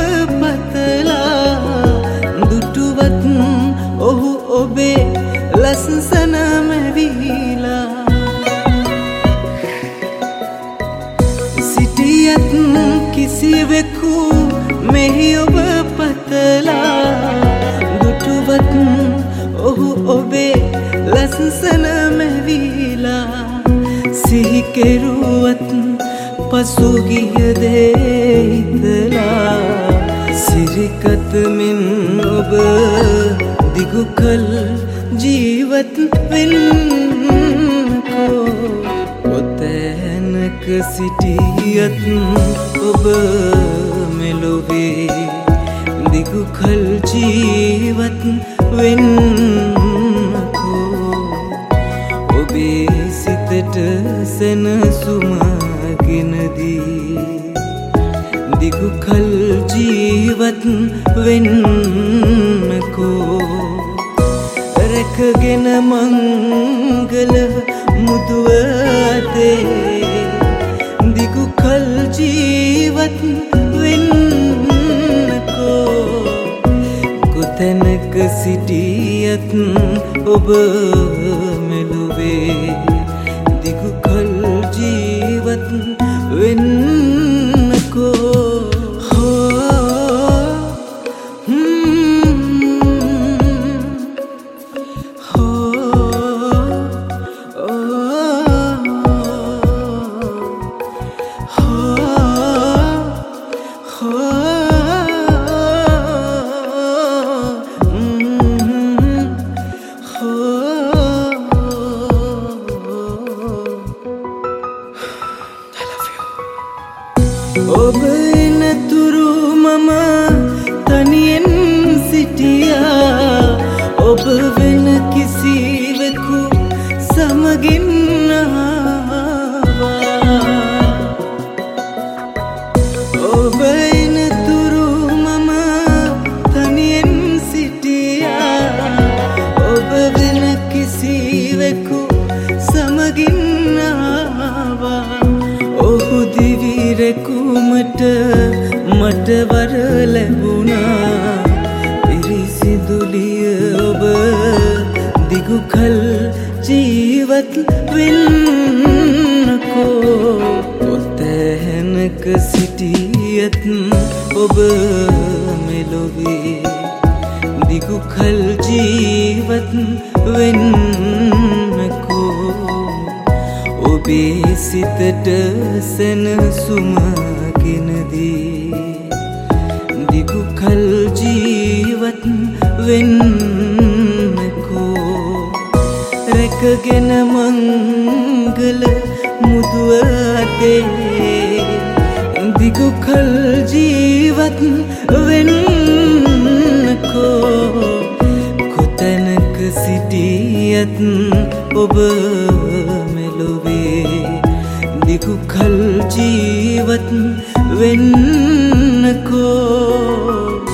පතලා දුටුවත් ඔහු ඔබේ ලස්සන මැවිලා සිටියත් කිසිවෙකු මෙහි ඔබ පතලා දුටුවත් ඔහු ඔබේ ලස්සන මැවිලා සිහි කෙරුවත් පසුගිය දේ හිතලා සිරිකත මෙන් ඔබ දිගු කල ජීවත් වෙන්නකෝ කොතැනක සිටියත් ඔබ මෙලොවේ දිගු කල ජීවත් වෙන්නකෝ ඔබේ සිතට සෙනසුම ගෙන දී දිගු කල ජීවත් වෙන්නකෝ රැකගෙන මංගල මුදුව අතේ දිගු කල ජීවත් වෙන්නකෝ කොතැනක සිටියත් ඔබ මෙලොවේ දිගු කල ජීවත් වෙන්නකෝ ඔබ එනතුරු මම තනියෙන් සිටියා ඔබ වෙන කිසිවෙකු සමගින් ආවා ඔබ එනතුරු මම තනියෙන් සිටියා ඔබ වෙන කිසිවෙකු සමගින් ආවා ඔහු දිවිරෙකුමට මට වර ලැබුණා පිරිසිදුලිය ඔබ දිගු කල ජීවත් වෙන්නකෝ කොතැනක සිටියත් ඔබ මෙලොවේ දිගු කල ජීවත් වෙන්නකෝ ඔබේ සිතට සෙනසුම ගෙන දී දිගු කල ජීවත් වෙන්නකෝ රැකගෙන මංගල මුදුව අතේ දිගු කල ජීවත් වෙන්නකෝ කොතැනක සිටියත් ඔබ මෙලොවේ දිගු කල ජීවත් වෙන්නකෝ